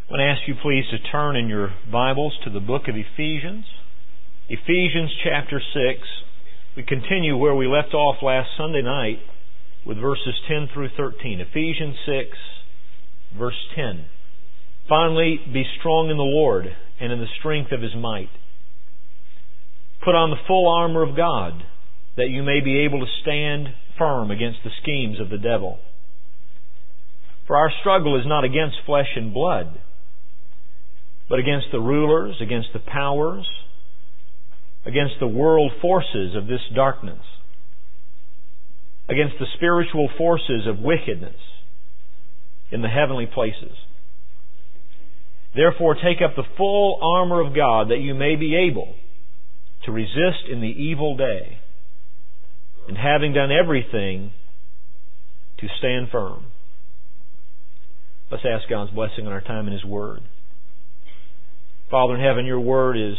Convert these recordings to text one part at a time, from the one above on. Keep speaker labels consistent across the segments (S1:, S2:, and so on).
S1: I want to ask you please to turn in your Bibles to the book of Ephesians. Ephesians chapter 6. We continue where we left off last Sunday night with verses 10 through 13. Ephesians 6, verse 10. Finally, be strong in the Lord and in the strength of His might. Put on the full armor of God, that you may be able to stand firm against the schemes of the devil. For our struggle is not against flesh and blood, but against the rulers, against the powers, against the world forces of this darkness, against the spiritual forces of wickedness in the heavenly places. Therefore, take up the full armor of God, that you may be able to resist in the evil day, and having done everything, to stand firm. Let's ask God's blessing on our time in His Word. Father in heaven, Your Word is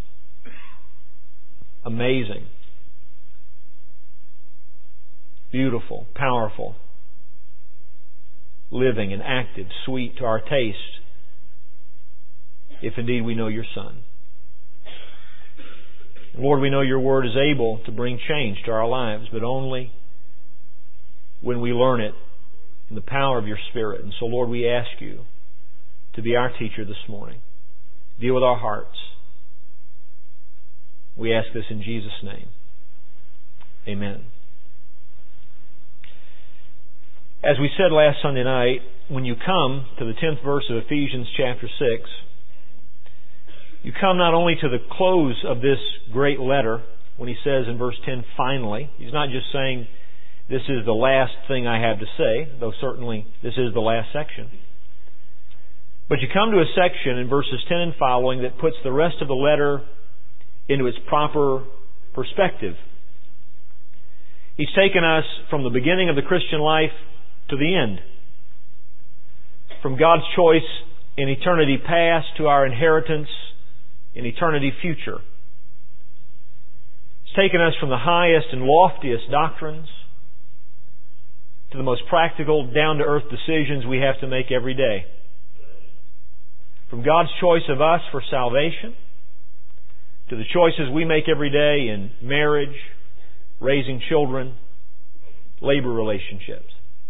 S1: amazing, beautiful, powerful, living and active, sweet to our taste, if indeed we know Your Son. Lord, we know Your Word is able to bring change to our lives, but only when we learn it in the power of Your Spirit. And so, Lord, we ask You to be our teacher this morning. Deal with our hearts. We ask this in Jesus' name. Amen. As we said last Sunday night, when you come to the 10th verse of Ephesians chapter 6, you come not only to the close of this great letter, when he says in verse 10, finally. He's not just saying, this is the last thing I have to say, though certainly this is the last section. But you come to a section in verses 10 and following that puts the rest of the letter into its proper perspective. He's taken us from the beginning of the Christian life to the end. From God's choice in eternity past to our inheritance in eternity future. He's taken us from the highest and loftiest doctrines to the most practical, down-to-earth decisions we have to make every day. From God's choice of us for salvation to the choices we make every day in marriage, raising children, labor relationships.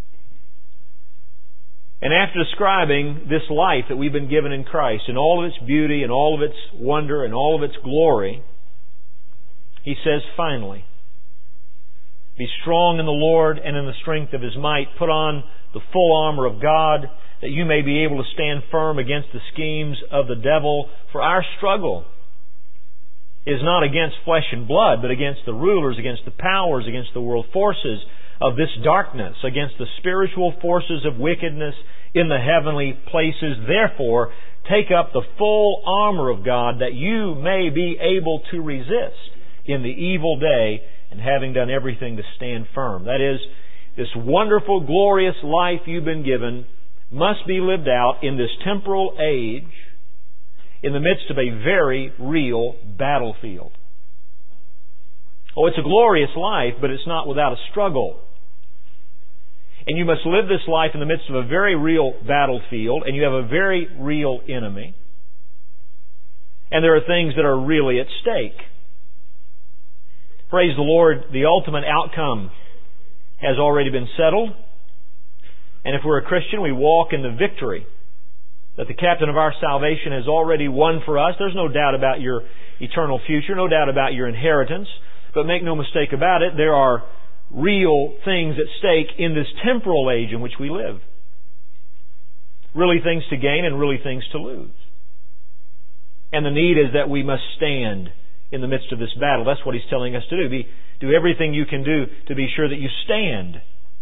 S1: And after describing this life that we've been given in Christ and all of its beauty and all of its wonder and all of its glory, he says, finally, be strong in the Lord and in the strength of His might. Put on the full armor of God, that you may be able to stand firm against the schemes of the devil. For our struggle is not against flesh and blood, but against the rulers, against the powers, against the world forces of this darkness, against the spiritual forces of wickedness in the heavenly places. Therefore, take up the full armor of God, that you may be able to resist in the evil day, and having done everything, to stand firm. That is, this wonderful, glorious life you've been given must be lived out in this temporal age in the midst of a very real battlefield. Oh, it's a glorious life, but it's not without a struggle. And you must live this life in the midst of a very real battlefield, and you have a very real enemy. And there are things that are really at stake. Praise the Lord, the ultimate outcome has already been settled. And if we're a Christian, we walk in the victory that the captain of our salvation has already won for us. There's no doubt about your eternal future, no doubt about your inheritance. But make no mistake about it, there are real things at stake in this temporal age in which we live. Really things to gain and really things to lose. And the need is that we must stand in the midst of this battle. That's what He's telling us to do. Do everything you can do to be sure that you stand.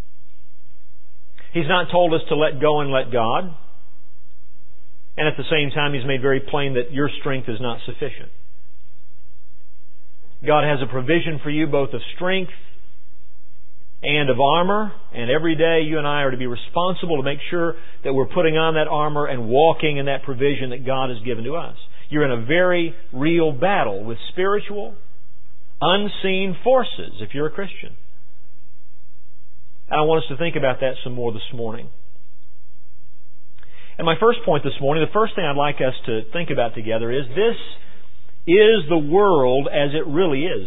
S1: He's not told us to let go and let God. And at the same time, He's made very plain that your strength is not sufficient. God has a provision for you both of strength and of armor. And every day you and I are to be responsible to make sure that we're putting on that armor and walking in that provision that God has given to us. You're in a very real battle with spiritual, unseen forces if you're a Christian. And I want us to think about that some more this morning. And my first point this morning, the first thing I'd like us to think about together is this is the world as it really is.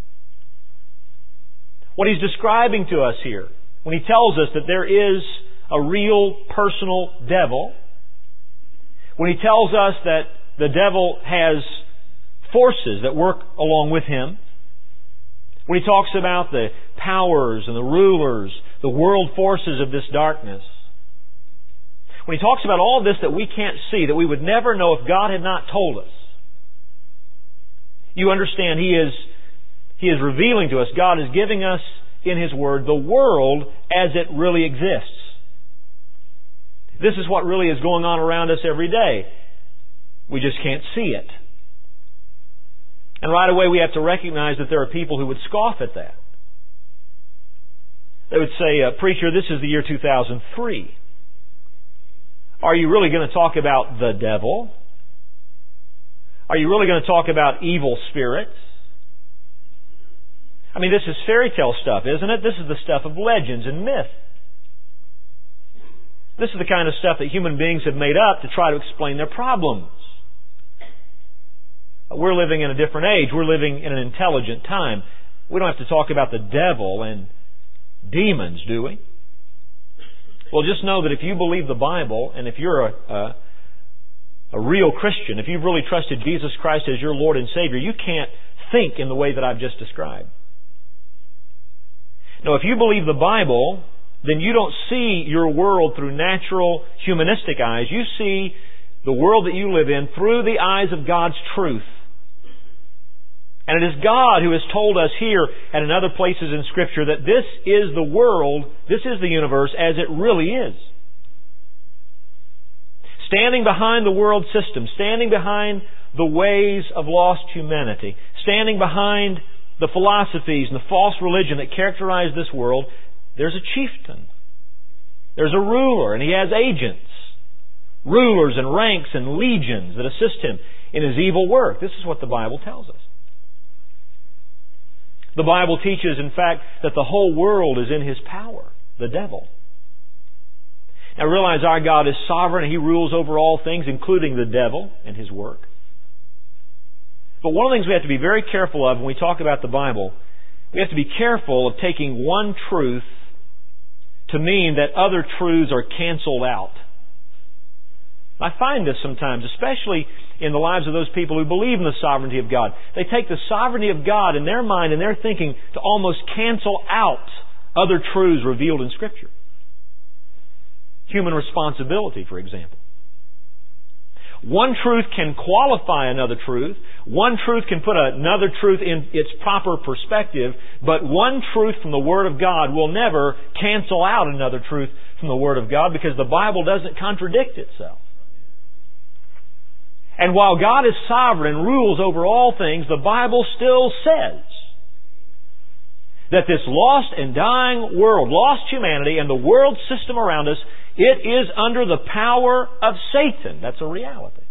S1: What He's describing to us here, when He tells us that there is a real personal devil, when He tells us that the devil has forces that work along with him, when He talks about the powers and the rulers, the world forces of this darkness, when He talks about all this that we can't see, that we would never know if God had not told us, you understand He is revealing to us, God is giving us in His Word the world as it really exists. This is what really is going on around us every day. We just can't see it. And right away we have to recognize that there are people who would scoff at that. They would say, "Preacher, this is the year 2003. Are you really going to talk about the devil? Are you really going to talk about evil spirits? I mean, this is fairy tale stuff, isn't it? This is the stuff of legends and myth. This is the kind of stuff that human beings have made up to try to explain their problems. We're living in a different age. We're living in an intelligent time. We don't have to talk about the devil and demons, do we? Well, just know that if you believe the Bible, and if you're a real Christian, if you've really trusted Jesus Christ as your Lord and Savior, you can't think in the way that I've just described. Now, if you believe the Bible, then you don't see your world through natural, humanistic eyes. You see the world that you live in through the eyes of God's truth. And it is God who has told us here and in other places in Scripture that this is the world, this is the universe as it really is. Standing behind the world system, standing behind the ways of lost humanity, standing behind the philosophies and the false religion that characterize this world, there's a chieftain. There's a ruler, and he has agents. Rulers and ranks and legions that assist him in his evil work. This is what the Bible tells us. The Bible teaches, in fact, that the whole world is in his power, the devil. Now realize our God is sovereign and He rules over all things, including the devil and his work. But one of the things we have to be very careful of when we talk about the Bible, we have to be careful of taking one truth to mean that other truths are canceled out. I find this sometimes, especially in the lives of those people who believe in the sovereignty of God. They take the sovereignty of God in their mind and their thinking to almost cancel out other truths revealed in Scripture. Human responsibility, for example. One truth can qualify another truth. One truth can put another truth in its proper perspective. But one truth from the Word of God will never cancel out another truth from the Word of God, because the Bible doesn't contradict itself. And while God is sovereign and rules over all things, the Bible still says that this lost and dying world, lost humanity, and the world system around us, it is under the power of Satan. That's a reality.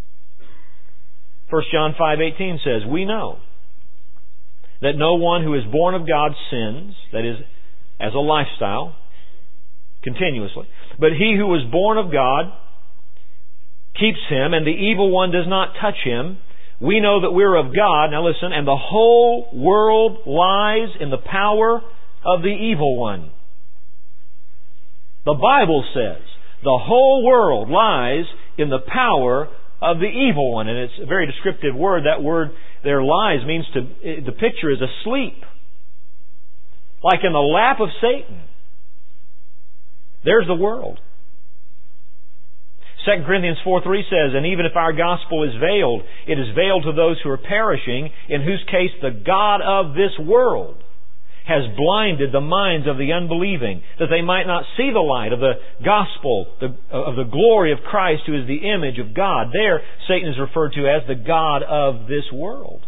S1: 1 John 5:18 says, "We know that no one who is born of God sins," that is, as a lifestyle, continuously, "but he who is born of God keeps him, and the evil one does not touch him. We know that we're of God," now listen, "and the whole world lies in the power of the evil one." The Bible says the whole world lies in the power of the evil one. And it's a very descriptive word. That word there, lies, means the picture is asleep. Like in the lap of Satan. There's the world. 2 Corinthians 4:3 says, "And even if our gospel is veiled, it is veiled to those who are perishing, in whose case the God of this world has blinded the minds of the unbelieving, that they might not see the light of the gospel, of the glory of Christ, who is the image of God." There, Satan is referred to as the God of this world.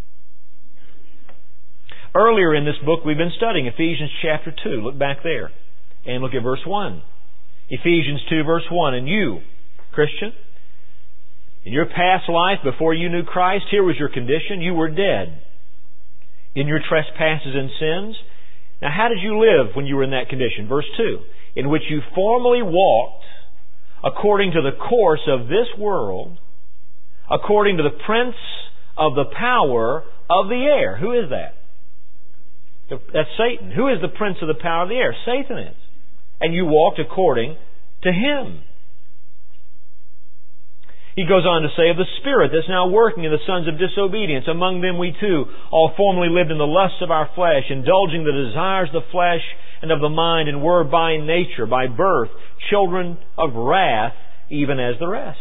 S1: Earlier in this book, we've been studying Ephesians chapter 2. Look back there and look at verse 1. Ephesians 2 verse 1. "And you, Christian, in your past life, before you knew Christ, here was your condition. You were dead in your trespasses and sins." Now, how did you live when you were in that condition? Verse 2. "In which you formerly walked according to the course of this world, according to the prince of the power of the air. Who is that? That's Satan. Who is the prince of the power of the air? Satan is. And you walked according to him. He goes on to say of the Spirit that's now working in the sons of disobedience. Among them we too all formerly lived in the lusts of our flesh, indulging the desires of the flesh and of the mind, and were by nature, by birth, children of wrath, even as the rest.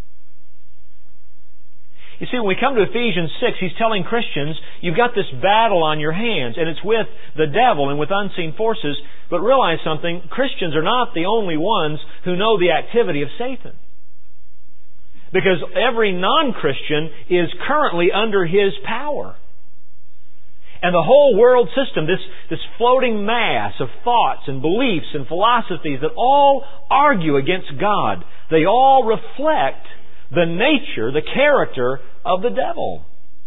S1: You see, when we come to Ephesians 6, he's telling Christians, you've got this battle on your hands, and it's with the devil and with unseen forces. But realize something, Christians are not the only ones who know the activity of Satan. Because every non-Christian is currently under his power. And the whole world system, this floating mass of thoughts and beliefs and philosophies that all argue against God, they all reflect the nature, the character of the devil.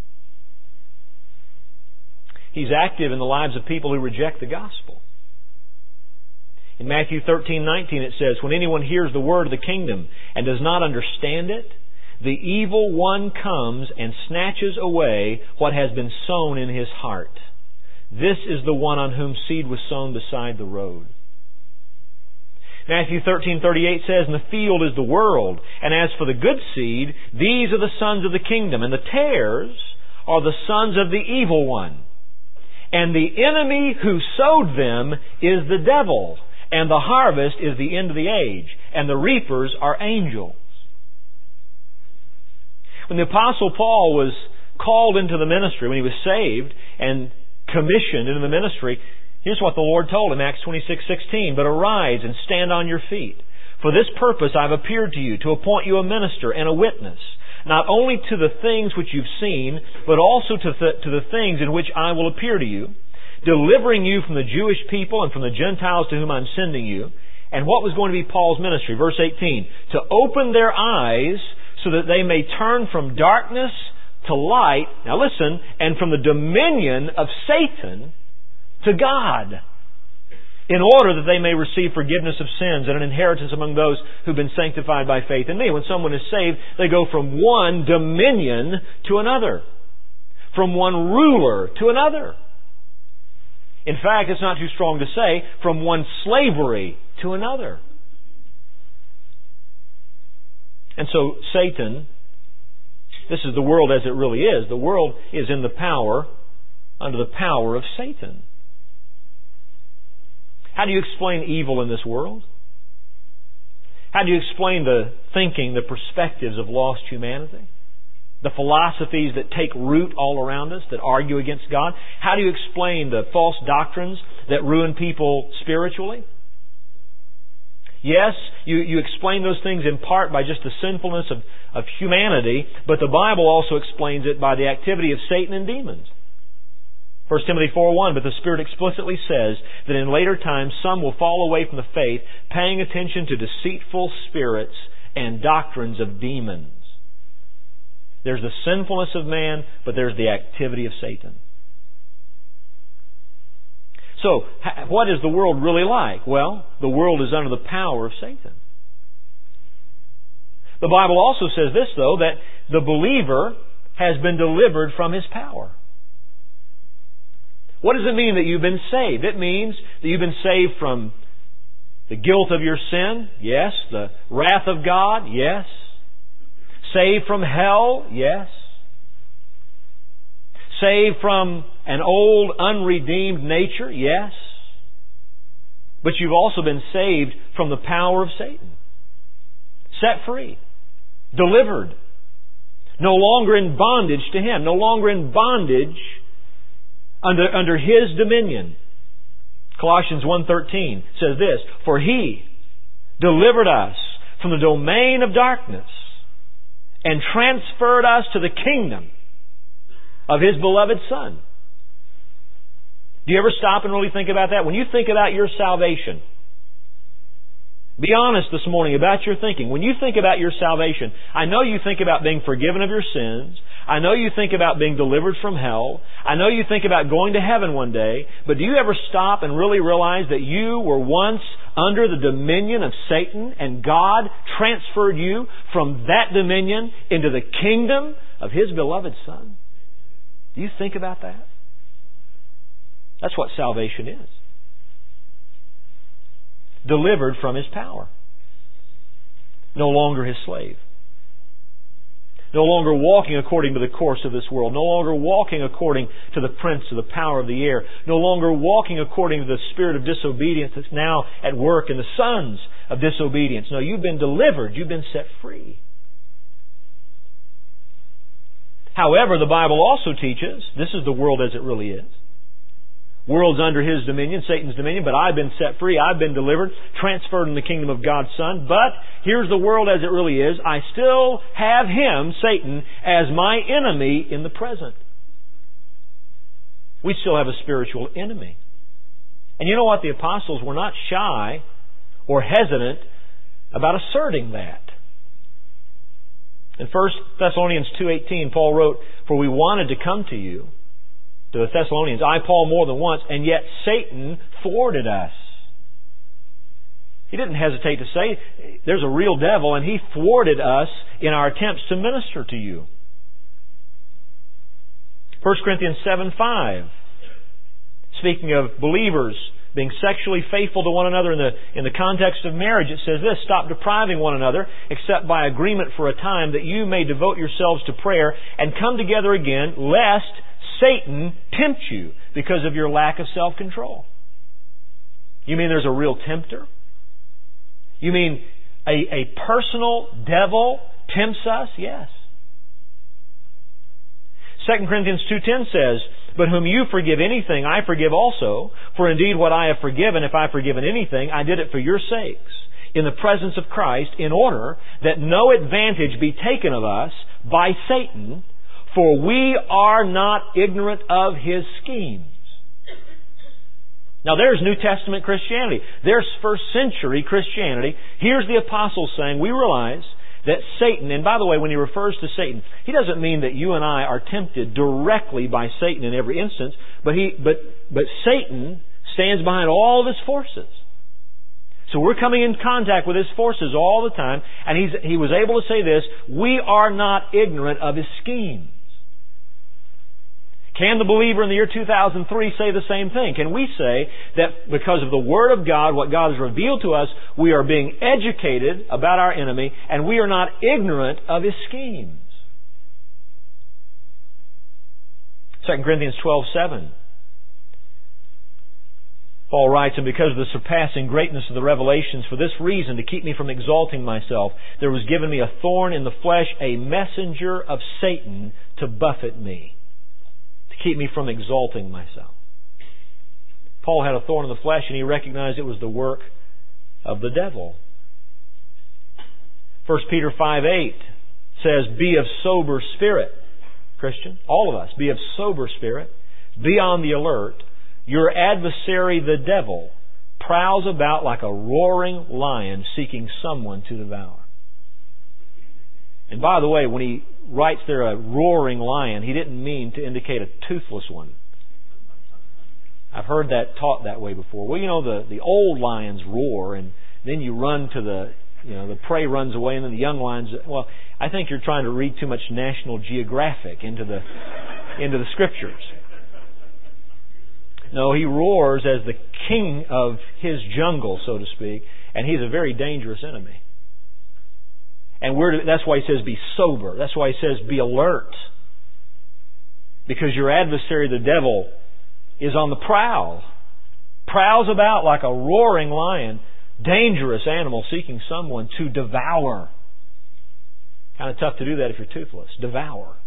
S1: He's active in the lives of people who reject the gospel. In Matthew 13:19 it says, when anyone hears the word of the kingdom and does not understand it, the evil one comes and snatches away what has been sown in his heart. This is the one on whom seed was sown beside the road. Matthew 13:38 says, and the field is the world, and as for the good seed, these are the sons of the kingdom, and the tares are the sons of the evil one. And the enemy who sowed them is the devil, and the harvest is the end of the age, and the reapers are angels. When the Apostle Paul was called into the ministry, when he was saved and commissioned into the ministry, here's what the Lord told him, Acts 26:16, but arise and stand on your feet. For this purpose I've appeared to you, to appoint you a minister and a witness, not only to the things which you've seen, but also to the things in which I will appear to you, delivering you from the Jewish people and from the Gentiles to whom I'm sending you. And what was going to be Paul's ministry? Verse 18, to open their eyes so that they may turn from darkness to light, now listen, and from the dominion of Satan to God, in order that they may receive forgiveness of sins and an inheritance among those who've been sanctified by faith in me. When someone is saved, they go from one dominion to another, from one ruler to another. In fact, it's not too strong to say, from one slavery to another. And so Satan, this is the world as it really is. The world is in the power, under the power of Satan. How do you explain evil in this world? How do you explain the thinking, the perspectives of lost humanity? The philosophies that take root all around us, that argue against God? How do you explain the false doctrines that ruin people spiritually? Yes, you explain those things in part by just the sinfulness of humanity, but the Bible also explains it by the activity of Satan and demons. 1 Timothy 4:1, but the Spirit explicitly says that in later times some will fall away from the faith, paying attention to deceitful spirits and doctrines of demons. There's the sinfulness of man, but there's the activity of Satan. So, what is the world really like? Well, the world is under the power of Satan. The Bible also says this, though, that the believer has been delivered from his power. What does it mean that you've been saved? It means that you've been saved from the guilt of your sin, yes. The wrath of God, yes. Saved from hell, yes. Saved from an old, unredeemed nature, yes. But you've also been saved from the power of Satan. Set free. Delivered. No longer in bondage to him. No longer in bondage under his dominion. Colossians 1:13 says this, for he delivered us from the domain of darkness and transferred us to the kingdom of his beloved Son. Do you ever stop and really think about that? When you think about your salvation, be honest this morning about your thinking. When you think about your salvation, I know you think about being forgiven of your sins. I know you think about being delivered from hell. I know you think about going to heaven one day. But do you ever stop and really realize that you were once under the dominion of Satan, and God transferred you from that dominion into the kingdom of His beloved Son? Do you think about that? That's what salvation is. Delivered from His power. No longer His slave. No longer walking according to the course of this world. No longer walking according to the prince of the power of the air. No longer walking according to the spirit of disobedience that's now at work in the sons of disobedience. No, you've been delivered. You've been set free. However, the Bible also teaches, this is the world as it really is. World's under his dominion, Satan's dominion, but I've been set free, I've been delivered, transferred in the kingdom of God's Son. But here's the world as it really is. I still have him, Satan, as my enemy in the present. We still have a spiritual enemy. And you know what? The apostles were not shy or hesitant about asserting that. In 1 Thessalonians 2:18, Paul wrote, "For we wanted to come to you," to the Thessalonians, "I, Paul, more than once, and yet Satan thwarted us." He didn't hesitate to say, there's a real devil, and he thwarted us in our attempts to minister to you. 1 Corinthians 7:5, speaking of believers being sexually faithful to one another in the context of marriage, it says this, "Stop depriving one another, except by agreement for a time, that you may devote yourselves to prayer and come together again, lest Satan tempt you because of your lack of self-control." You mean there's a real tempter? You mean a personal devil tempts us? Yes. 2 Corinthians 2:10 says, "But whom you forgive anything, I forgive also. For indeed what I have forgiven, if I have forgiven anything, I did it for your sakes, in the presence of Christ, in order that no advantage be taken of us by Satan, for we are not ignorant of his schemes." Now there's New Testament Christianity. There's first century Christianity. Here's the apostles saying, we realize that Satan, and by the way, when he refers to Satan, he doesn't mean that you and I are tempted directly by Satan in every instance, but Satan stands behind all of his forces. So we're coming in contact with his forces all the time, and he was able to say this, we are not ignorant of his schemes. Can the believer in the year 2003 say the same thing? Can we say that because of the Word of God, what God has revealed to us, we are being educated about our enemy and we are not ignorant of his schemes? 2 Corinthians 12:7. Paul writes, "And because of the surpassing greatness of the revelations, for this reason, to keep me from exalting myself, there was given me a thorn in the flesh, a messenger of Satan to buffet me." Keep me from exalting myself. Paul had a thorn in the flesh and he recognized it was the work of the devil. 1 Peter 5:8 says, "Be of sober spirit," Christian, all of us, be of sober spirit, be on the alert. Your adversary, the devil, prowls about like a roaring lion seeking someone to devour. And by the way, when he writes there a roaring lion, he didn't mean to indicate a toothless one. I've heard that taught that way before. Well, you know, the old lions roar, and then you run to the prey runs away, and then the young lions. Well, I think you're trying to read too much National Geographic into the Scriptures. No, he roars as the king of his jungle, so to speak, and he's a very dangerous enemy. And that's why he says be sober. That's why he says be alert. Because your adversary, the devil, is on the prowl. Prowls about like a roaring lion. Dangerous animal seeking someone to devour. Kind of tough to do that if you're toothless. Devour.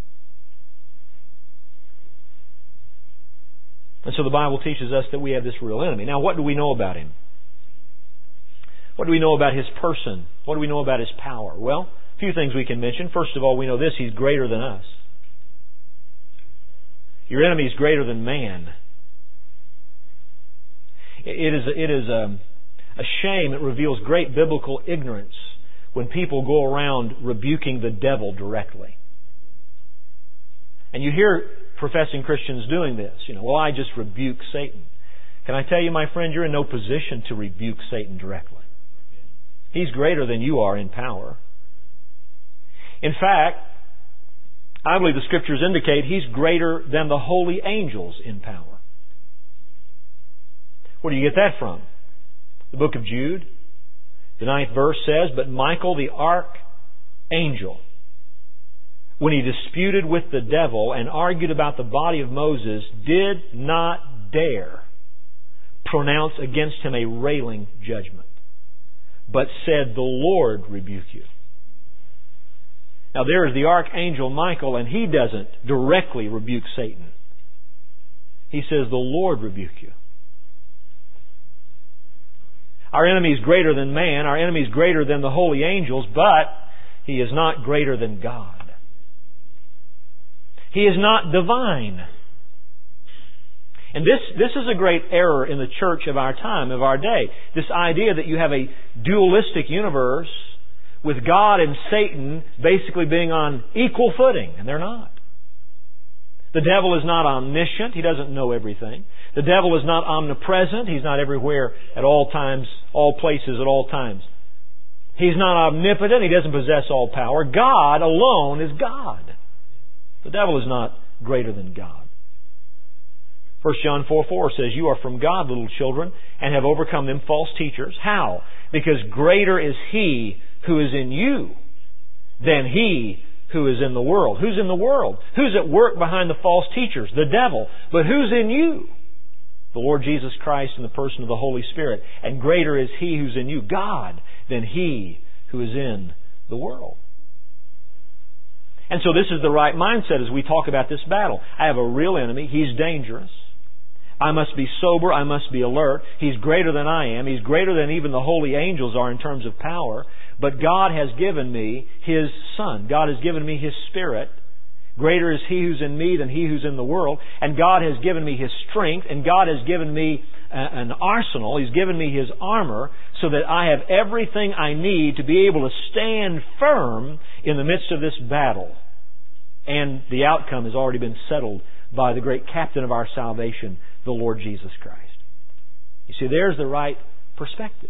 S1: And so the Bible teaches us that we have this real enemy. Now what do we know about him? What do we know about his person? What do we know about his power? Well, a few things we can mention. First of all, we know this, he's greater than us. Your enemy is greater than man. It is a shame. It reveals great biblical ignorance when people go around rebuking the devil directly. And you hear professing Christians doing this. Well, I just rebuke Satan. Can I tell you, my friend, you're in no position to rebuke Satan directly. He's greater than you are in power. In fact, I believe the Scriptures indicate He's greater than the holy angels in power. Where do you get that from? The book of Jude, the 9th verse says, "But Michael the archangel, when he disputed with the devil and argued about the body of Moses, did not dare pronounce against him a railing judgment, but said, 'The Lord rebuke you.'" Now there is the archangel Michael, and he doesn't directly rebuke Satan. He says, "The Lord rebuke you." Our enemy is greater than man. Our enemy is greater than the holy angels, but he is not greater than God. He is not divine. And this is a great error in the church of our time, of our day. This idea that you have a dualistic universe with God and Satan basically being on equal footing, and they're not. The devil is not omniscient. He doesn't know everything. The devil is not omnipresent. He's not everywhere at all times, all places at all times. He's not omnipotent. He doesn't possess all power. God alone is God. The devil is not greater than God. 1 John 4:4 says, "You are from God, little children, and have overcome them false teachers." How? Because greater is He who is in you than he who is in the world. Who's in the world? Who's at work behind the false teachers? The devil. But who's in you? The Lord Jesus Christ in the person of the Holy Spirit. And greater is He who's in you, God, than he who is in the world. And so this is the right mindset as we talk about this battle. I have a real enemy. He's dangerous. I must be sober. I must be alert. He's greater than I am. He's greater than even the holy angels are in terms of power. But God has given me His Son. God has given me His Spirit. Greater is He who's in me than he who's in the world. And God has given me His strength. And God has given me an arsenal. He's given me His armor so that I have everything I need to be able to stand firm in the midst of this battle. And the outcome has already been settled by the great captain of our salvation, the Lord Jesus Christ. You see, there's the right perspective.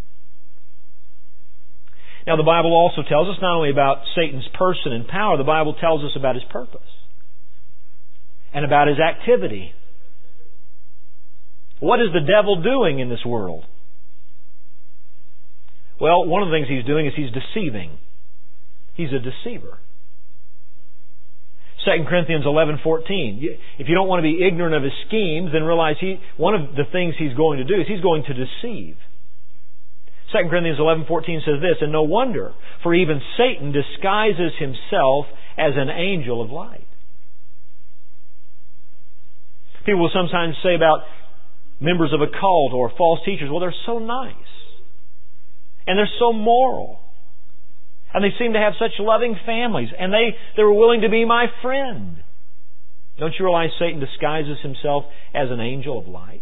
S1: Now, the Bible also tells us not only about Satan's person and power, the Bible tells us about his purpose and about his activity. What is the devil doing in this world? Well, one of the things he's doing is he's deceiving. He's a deceiver. 2 Corinthians 11:14. If you don't want to be ignorant of his schemes, then realize one of the things he's going to do is he's going to deceive. 2 Corinthians 11:14 says this, "And no wonder, for even Satan disguises himself as an angel of light." People will sometimes say about members of a cult or false teachers, well, they're so nice. And they're so moral. And they seem to have such loving families. And they were willing to be my friend. Don't you realize Satan disguises himself as an angel of light?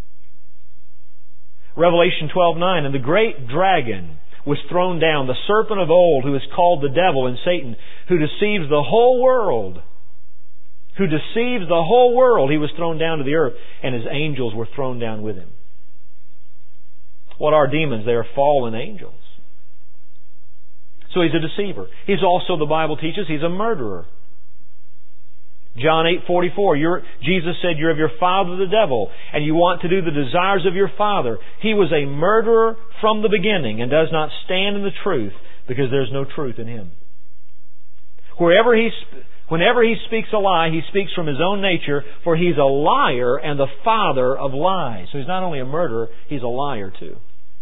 S1: Revelation 12:9, "And the great dragon was thrown down, the serpent of old, who is called the devil and Satan, who deceives the whole world. Who deceives the whole world. He was thrown down to the earth, and his angels were thrown down with him." What are demons? They are fallen angels. So he's a deceiver. He's also, the Bible teaches, he's a murderer. John 8:44, Jesus said, "You're of your father the devil, and you want to do the desires of your father. He was a murderer from the beginning and does not stand in the truth, because there's no truth in him." Whenever he speaks a lie, he speaks from his own nature, for he's a liar and the father of lies. So he's not only a murderer, he's a liar too.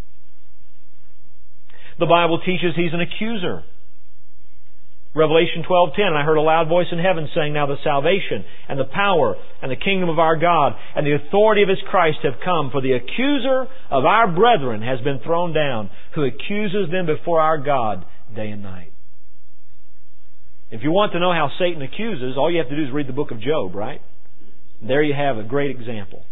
S1: The Bible teaches he's an accuser. Revelation 12:10, "And I heard a loud voice in heaven saying, Now the salvation and the power and the kingdom of our God and the authority of His Christ have come, for the accuser of our brethren has been thrown down, who accuses them before our God day and night." If you want to know how Satan accuses, all you have to do is read the book of Job, right? There you have a great example.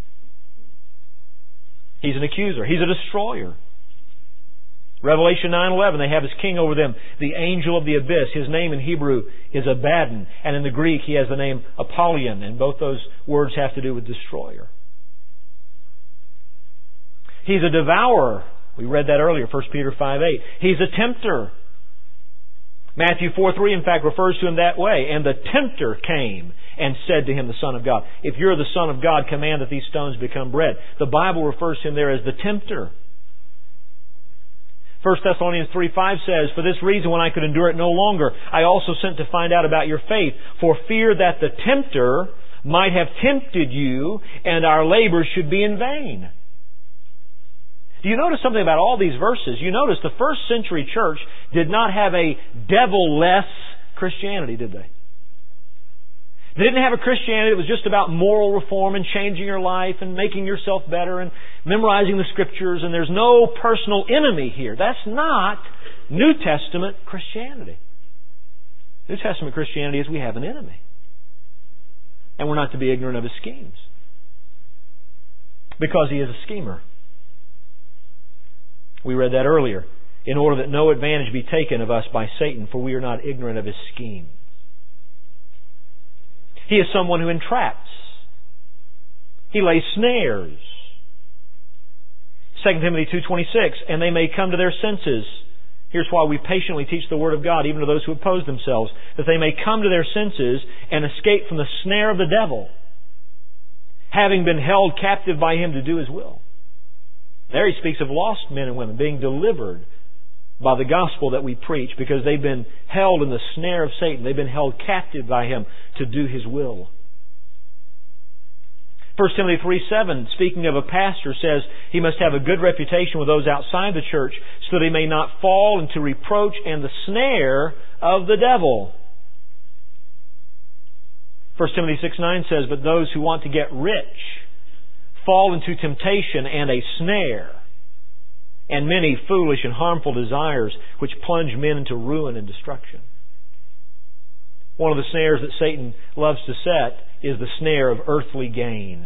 S1: He's an accuser. He's a destroyer. Revelation 9:11, "They have his king over them, the angel of the abyss. His name in Hebrew is Abaddon, and in the Greek he has the name Apollyon," and both those words have to do with destroyer. He's a devourer. We read that earlier, 1 Peter 5:8. He's a tempter. Matthew 4:3, in fact, refers to Him that way. And the tempter came and said to Him, the Son of God. If you're the Son of God, command that these stones become bread. The Bible refers to Him there as the tempter. 1 Thessalonians 3:5 says, For this reason, when I could endure it no longer, I also sent to find out about your faith, for fear that the tempter might have tempted you, and our labor should be in vain. Do you notice something about all these verses? You notice the first century church did not have a devil-less Christianity, did they? They didn't have a Christianity that was just about moral reform and changing your life and making yourself better and memorizing the Scriptures, and there's no personal enemy here. That's not New Testament Christianity. New Testament Christianity is we have an enemy. And we're not to be ignorant of his schemes. Because he is a schemer. We read that earlier. In order that no advantage be taken of us by Satan, for we are not ignorant of his schemes. He is someone who entraps. He lays snares. 2 Timothy 2:26, and they may come to their senses. Here's why we patiently teach the Word of God, even to those who oppose themselves, that they may come to their senses and escape from the snare of the devil, having been held captive by him to do his will. There he speaks of lost men and women being delivered by the gospel that we preach because they've been held in the snare of Satan. They've been held captive by him to do his will. 1 Timothy 3:7, speaking of a pastor, says he must have a good reputation with those outside the church so that he may not fall into reproach and the snare of the devil. 1 Timothy 6:9 says, but those who want to get rich fall into temptation and a snare, and many foolish and harmful desires which plunge men into ruin and destruction. One of the snares that Satan loves to set is the snare of earthly gain.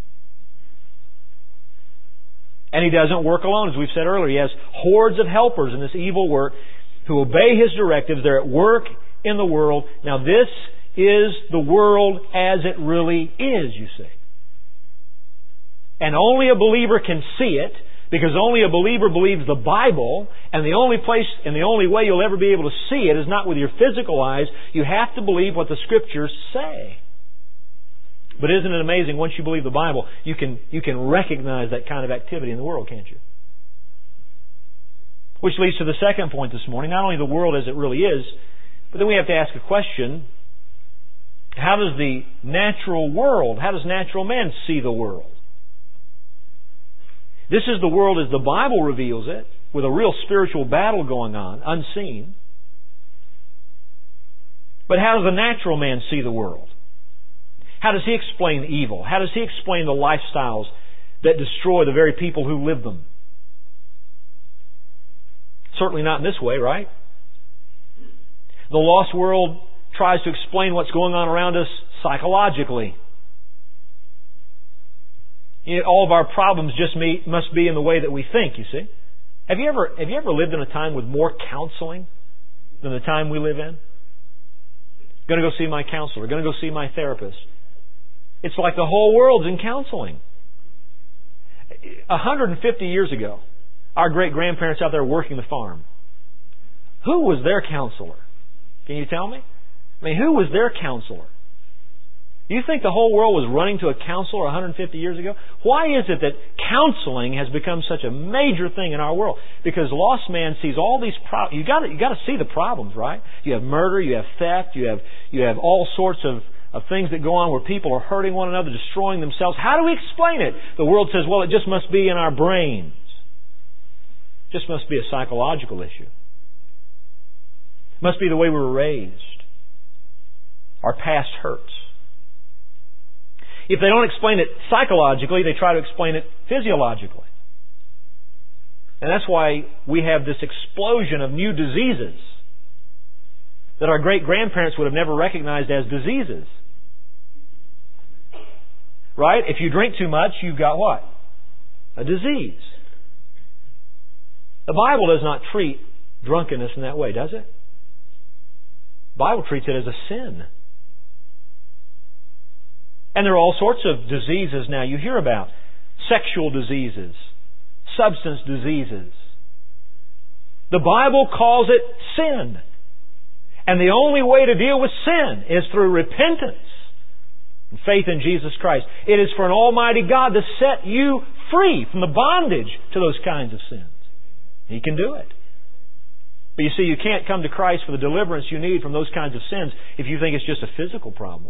S1: And he doesn't work alone, as we've said earlier. He has hordes of helpers in this evil work who obey his directives. They're at work in the world. Now this is the world as it really is, you see. And only a believer can see it, because only a believer believes the Bible, and the only place and the only way you'll ever be able to see it is not with your physical eyes. You have to believe what the Scriptures say. But isn't it amazing, once you believe the Bible, you can recognize that kind of activity in the world, can't you? Which leads to the second point this morning, not only the world as it really is, but then we have to ask a question. How does the natural world, how does natural man see the world? This is the world as the Bible reveals it, with a real spiritual battle going on, unseen. But how does the natural man see the world? How does he explain evil? How does he explain the lifestyles that destroy the very people who live them? Certainly not in this way, right? The lost world tries to explain what's going on around us psychologically. All of our problems just must be in the way that we think, you see. Have you ever lived in a time with more counseling than the time we live in? Going to go see my counselor. Going to go see my therapist. It's like the whole world's in counseling. 150 years ago, our great-grandparents out there working the farm, who was their counselor? Can you tell me? I mean, who was their counselor? Do you think the whole world was running to a counselor 150 years ago? Why is it that counseling has become such a major thing in our world? Because lost man sees all these problems. You got to see the problems, right? You have murder, you have theft, you have all sorts of things that go on where people are hurting one another, destroying themselves. How do we explain it? The world says, well, it just must be in our brains. It just must be a psychological issue. It must be the way we were raised. Our past hurts. If they don't explain it psychologically, they try to explain it physiologically. And that's why we have this explosion of new diseases that our great-grandparents would have never recognized as diseases. Right? If you drink too much, you've got what? A disease. The Bible does not treat drunkenness in that way, does it? The Bible treats it as a sin. And there are all sorts of diseases now you hear about. Sexual diseases, substance diseases. The Bible calls it sin. And the only way to deal with sin is through repentance and faith in Jesus Christ. It is for an almighty God to set you free from the bondage to those kinds of sins. He can do it. But you see, you can't come to Christ for the deliverance you need from those kinds of sins if you think it's just a physical problem.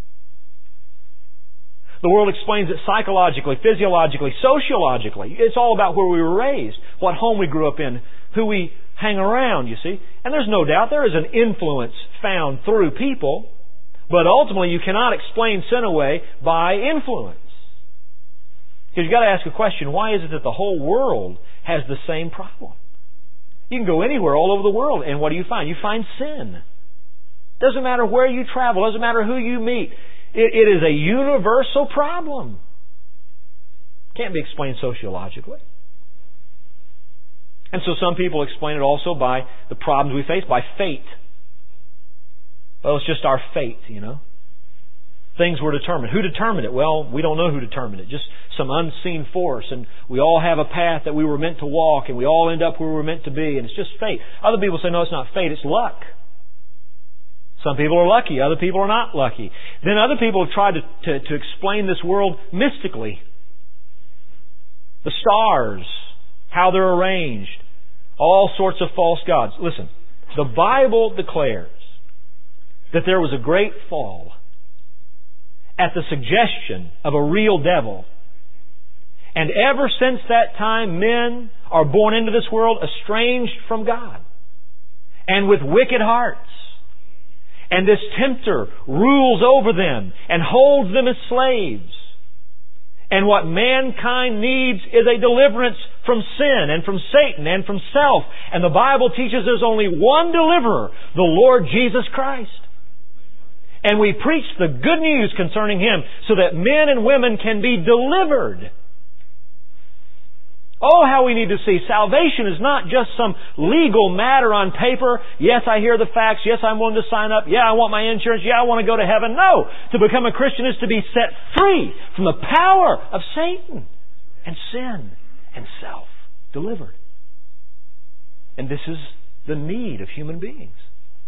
S1: The world explains it psychologically, physiologically, sociologically. It's all about where we were raised, what home we grew up in, who we hang around, you see. And there's no doubt there is an influence found through people, but ultimately you cannot explain sin away by influence. Because you've got to ask a question, why is it that the whole world has the same problem? You can go anywhere all over the world, and what do you find? You find sin. Doesn't matter where you travel, doesn't matter who you meet. It is a universal problem. Can't be explained sociologically. And so some people explain it also by the problems we face, by fate. Well, it's just our fate, you know. Things were determined. Who determined it? Well, we don't know who determined it. Just some unseen force. And we all have a path that we were meant to walk, and we all end up where we were meant to be, and it's just fate. Other people say, no, it's not fate, it's luck. Some people are lucky, other people are not lucky. Then other people have tried to explain this world mystically. The stars, how they're arranged, all sorts of false gods. Listen, the Bible declares that there was a great fall at the suggestion of a real devil. And ever since that time, men are born into this world estranged from God and with wicked hearts. And this tempter rules over them and holds them as slaves. And what mankind needs is a deliverance from sin and from Satan and from self. And the Bible teaches there's only one deliverer, the Lord Jesus Christ. And we preach the good news concerning Him so that men and women can be delivered. Oh, how we need to see salvation is not just some legal matter on paper. Yes, I hear the facts. Yes, I'm willing to sign up. Yeah, I want my insurance. Yeah, I want to go to heaven. No. To become a Christian is to be set free from the power of Satan and sin and self. Delivered. And this is the need of human beings.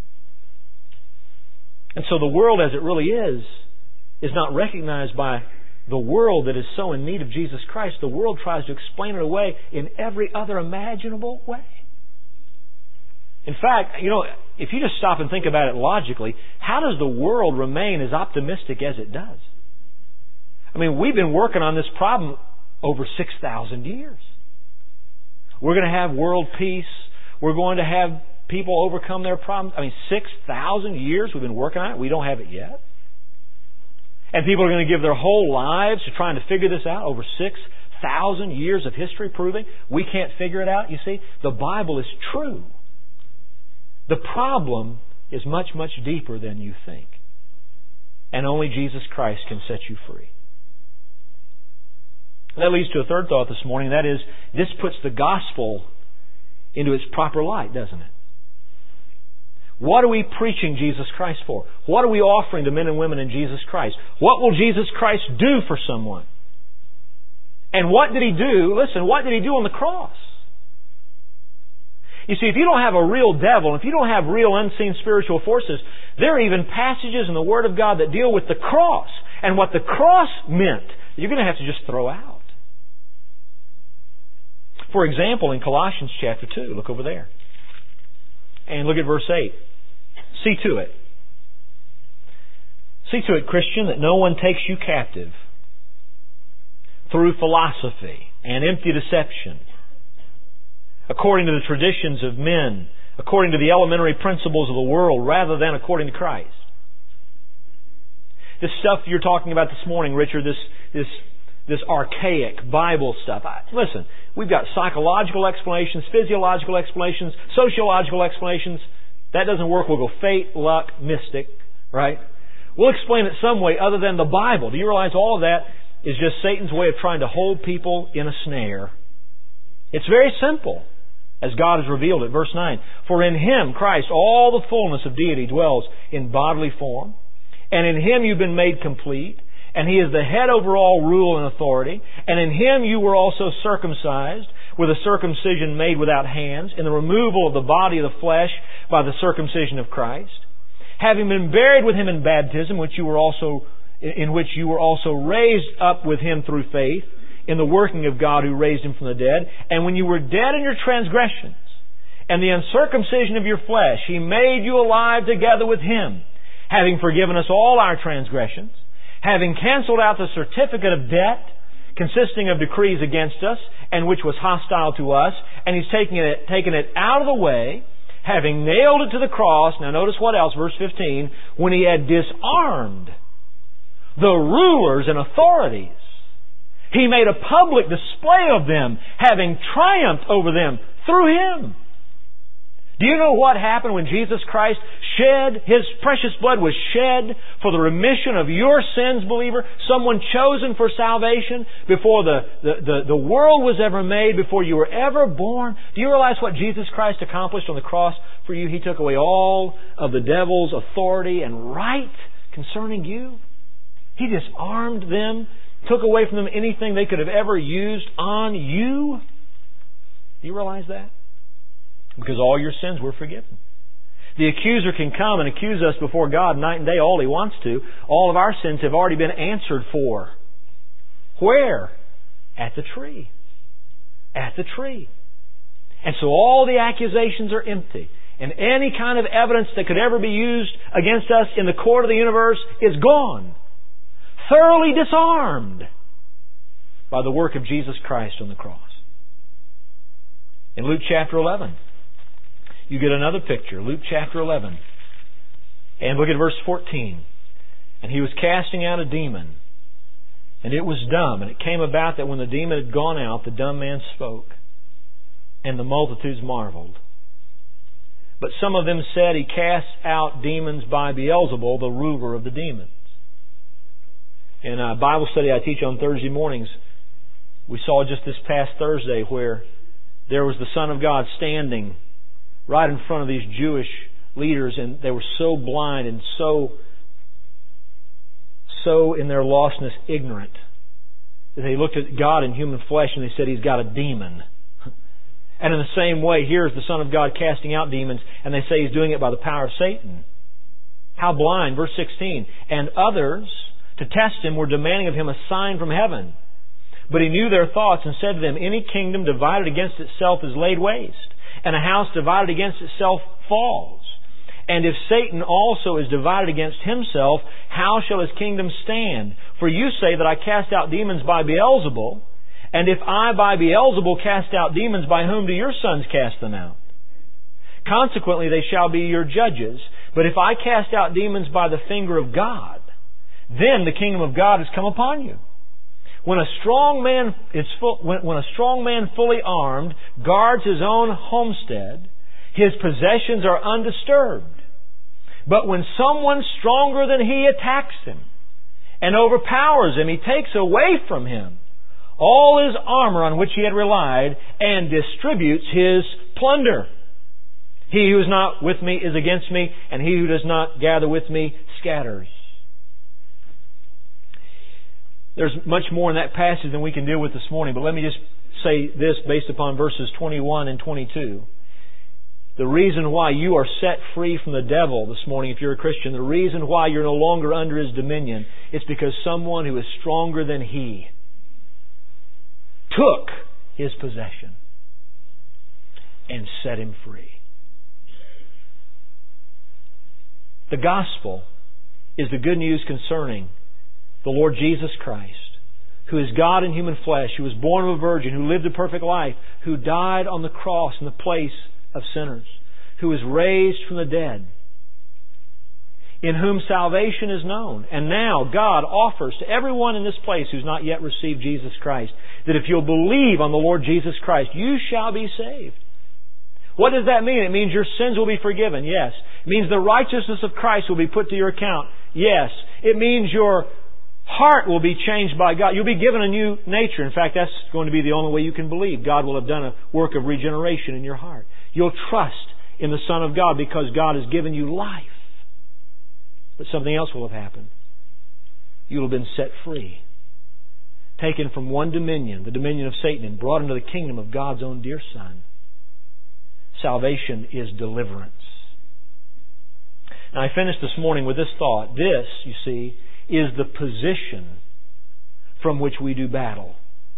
S1: And so the world as it really is not recognized by the world that is so in need of Jesus Christ. The world tries to explain it away in every other imaginable way. In fact, you know, if you just stop and think about it logically, how does the world remain as optimistic as it does? I mean, we've been working on this problem over 6,000 years. We're going to have world peace. We're going to have people overcome their problems. I mean, 6,000 years we've been working on it. We don't have it yet. And people are going to give their whole lives to trying to figure this out over 6,000 years of history proving we can't figure it out. You see, the Bible is true. The problem is much, much deeper than you think. And only Jesus Christ can set you free. That leads to a third thought this morning. That is, this puts the gospel into its proper light, doesn't it? What are we preaching Jesus Christ for? What are we offering to men and women in Jesus Christ? What will Jesus Christ do for someone? And what did He do? Listen, what did He do on the cross? You see, if you don't have a real devil, if you don't have real unseen spiritual forces, there are even passages in the Word of God that deal with the cross and what the cross meant. You're going to have to just throw out. For example, in Colossians chapter 2, look over there. And look at verse 8. See to it. See to it, Christian, that no one takes you captive through philosophy and empty deception, according to the traditions of men, according to the elementary principles of the world, rather than according to Christ. This stuff you're talking about this morning, Richard, this archaic Bible stuff. Listen, we've got psychological explanations, physiological explanations, sociological explanations. That doesn't work. We'll go fate, luck, mystic, right? We'll explain it some way other than the Bible. Do you realize all of that is just Satan's way of trying to hold people in a snare? It's very simple, as God has revealed it. Verse 9, for in Him, Christ, all the fullness of deity dwells in bodily form, and in Him you've been made complete, and He is the head over all rule and authority, and in Him you were also circumcised, with a circumcision made without hands, in the removal of the body of the flesh by the circumcision of Christ, having been buried with Him in baptism, in which you were also raised up with Him through faith, in the working of God who raised Him from the dead, and when you were dead in your transgressions, and the uncircumcision of your flesh, He made you alive together with Him, having forgiven us all our transgressions, having canceled out the certificate of debt, consisting of decrees against us, and which was hostile to us, and He's taken it out of the way, having nailed it to the cross. Now notice what else, verse 15, when He had disarmed the rulers and authorities, He made a public display of them, having triumphed over them through Him. Do you know what happened when Jesus Christ His precious blood was shed for the remission of your sins, believer? Someone chosen for salvation before the world was ever made, before you were ever born. Do you realize what Jesus Christ accomplished on the cross for you? He took away all of the devil's authority and right concerning you. He disarmed them, took away from them anything they could have ever used on you. Do you realize that? Because all your sins were forgiven. The accuser can come and accuse us before God night and day all he wants to. All of our sins have already been answered for. Where? At the tree. At the tree. And so all the accusations are empty. And any kind of evidence that could ever be used against us in the court of the universe is gone. Thoroughly disarmed by the work of Jesus Christ on the cross. In Luke chapter 11, you get another picture. Luke chapter 11. And look at verse 14. And he was casting out a demon, and it was dumb. And it came about that when the demon had gone out, the dumb man spoke, and the multitudes marveled. But some of them said, He casts out demons by Beelzebul, the ruler of the demons. In a Bible study I teach on Thursday mornings, we saw just this past Thursday where there was the Son of God standing right in front of these Jewish leaders, and they were so blind and so in their lostness ignorant that they looked at God in human flesh and they said, He's got a demon. And in the same way, here's the Son of God casting out demons, and they say He's doing it by the power of Satan. How blind. Verse 16. And others, to test Him, were demanding of Him a sign from heaven. But He knew their thoughts and said to them, Any kingdom divided against itself is laid waste, and a house divided against itself falls. And if Satan also is divided against himself, how shall his kingdom stand? For you say that I cast out demons by Beelzebul, and if I by Beelzebul cast out demons, by whom do your sons cast them out? Consequently, they shall be your judges. But if I cast out demons by the finger of God, then the kingdom of God has come upon you. When a strong man fully armed guards his own homestead, his possessions are undisturbed. But when someone stronger than he attacks him and overpowers him, he takes away from him all his armor on which he had relied and distributes his plunder. He who is not with me is against me, and he who does not gather with me scatters. There's much more in that passage than we can deal with this morning, but let me just say this based upon verses 21 and 22. The reason why you are set free from the devil this morning, if you're a Christian, the reason why you're no longer under his dominion, is because someone who is stronger than he took his possession and set him free. The gospel is the good news concerning the Lord Jesus Christ, who is God in human flesh, who was born of a virgin, who lived a perfect life, who died on the cross in the place of sinners, who was raised from the dead, in whom salvation is known. And now God offers to everyone in this place who's not yet received Jesus Christ, that if you'll believe on the Lord Jesus Christ, you shall be saved. What does that mean? It means your sins will be forgiven. Yes. It means the righteousness of Christ will be put to your account. Yes. It means your heart will be changed by God. You'll be given a new nature. In fact, that's going to be the only way you can believe. God will have done a work of regeneration in your heart. You'll trust in the Son of God because God has given you life. But something else will have happened. You'll have been set free taken from one dominion, the dominion of Satan, and brought into the kingdom of God's own dear Son. Salvation is deliverance. Now I finished this morning with this thought. This, you see, is the position from which we do battle.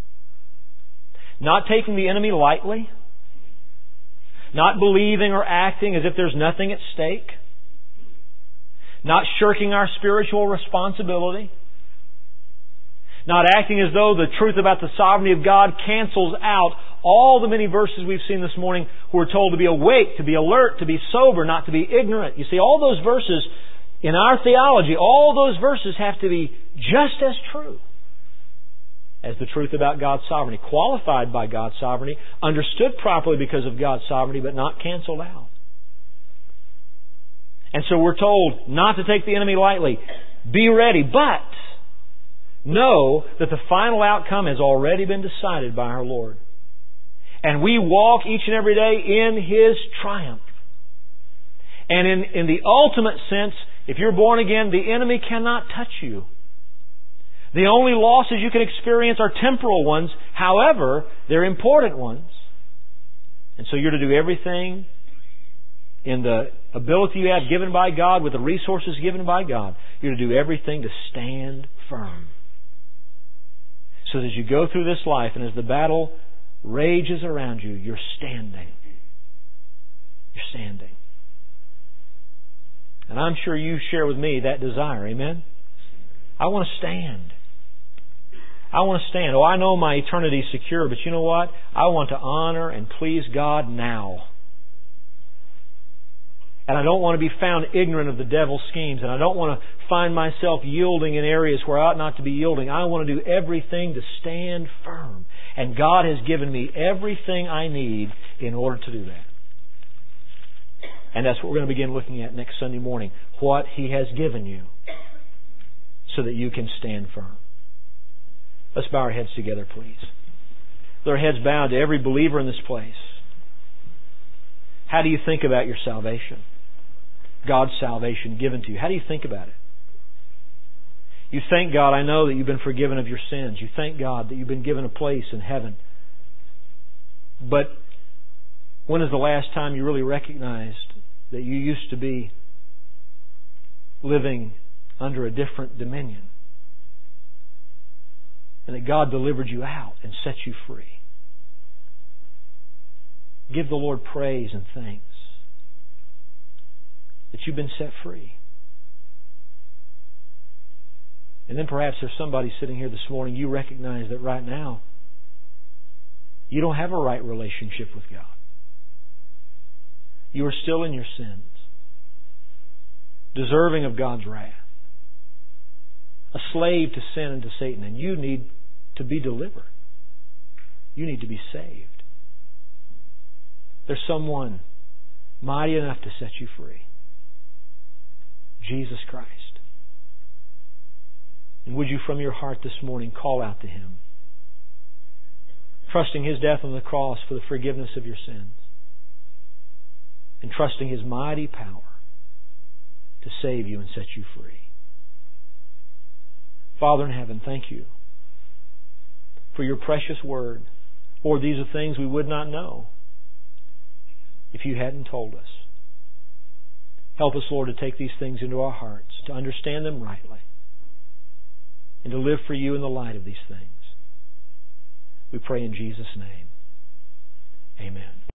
S1: Not taking the enemy lightly. Not believing or acting as if there's nothing at stake. Not shirking our spiritual responsibility. Not acting as though the truth about the sovereignty of God cancels out all the many verses we've seen this morning who are told to be awake, to be alert, to be sober, not to be ignorant. You see, all those verses in our theology, all those verses have to be just as true as the truth about God's sovereignty. Qualified by God's sovereignty, understood properly because of God's sovereignty, but not canceled out. And so we're told not to take the enemy lightly. Be ready, but know that the final outcome has already been decided by our Lord. And we walk each and every day in His triumph. And in the ultimate sense, if you're born again, the enemy cannot touch you. The only losses you can experience are temporal ones. However, they're important ones. And so you're to do everything in the ability you have given by God, with the resources given by God. You're to do everything to stand firm. So that as you go through this life and as the battle rages around you, you're standing. You're standing. And I'm sure you share with me that desire. Amen? I want to stand. I want to stand. Oh, I know my eternity is secure, but you know what? I want to honor and please God now. And I don't want to be found ignorant of the devil's schemes. And I don't want to find myself yielding in areas where I ought not to be yielding. I want to do everything to stand firm. And God has given me everything I need in order to do that. And that's what we're going to begin looking at next Sunday morning. What He has given you so that you can stand firm. Let's bow our heads together, please. With our heads bowed to every believer in this place. How do you think about your salvation? God's salvation given to you. How do you think about it? You thank God, I know that you've been forgiven of your sins. You thank God that you've been given a place in heaven. But when is the last time you really recognized that you used to be living under a different dominion? And that God delivered you out and set you free. Give the Lord praise and thanks that you've been set free. And then perhaps there's somebody sitting here this morning, you recognize that right now you don't have a right relationship with God. You are still in your sins, deserving of God's wrath, a slave to sin and to Satan, and you need to be delivered. You need to be saved. There's someone mighty enough to set you free. Jesus Christ. And would you from your heart this morning call out to Him, trusting His death on the cross for the forgiveness of your sins, and trusting His mighty power to save you and set you free. Father in heaven, thank you for your precious word. Lord, these are things we would not know if you hadn't told us. Help us, Lord, to take these things into our hearts, to understand them rightly, and to live for you in the light of these things. We pray in Jesus' name. Amen.